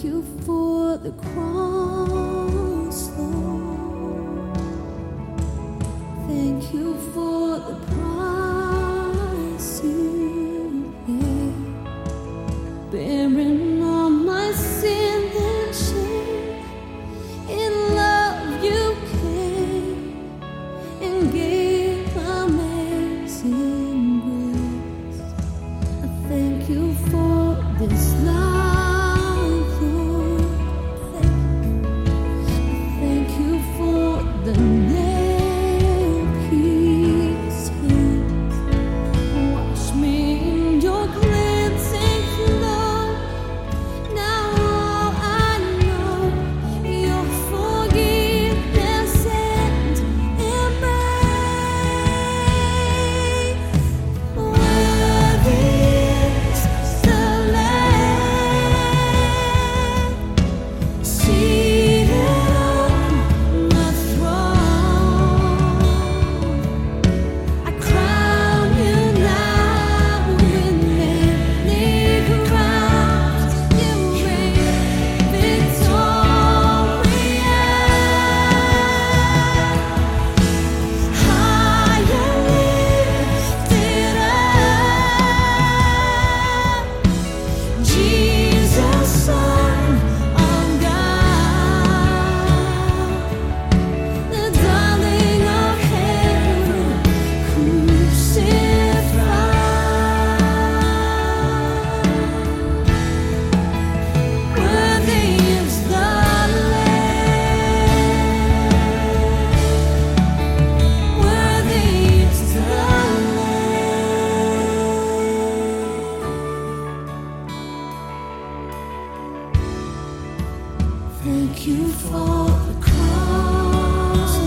Thank you for the cross, Lord. Thank you for the price you paid, bearing all my sin and shame. In love you came and gave amazing grace. I thank you for this life. The nail-pierced hands wash me in your cleansing flow. Now all I know, your forgiveness and embrace. Worthy is the Lamb, seated on the throne. I crown you now with many crowns. You reign victorious, high and lifted up, Jesus, Son of God, the darling of heaven, crucified. Worthy is the Lamb. Worthy is the Lamb. Thank you for the cross.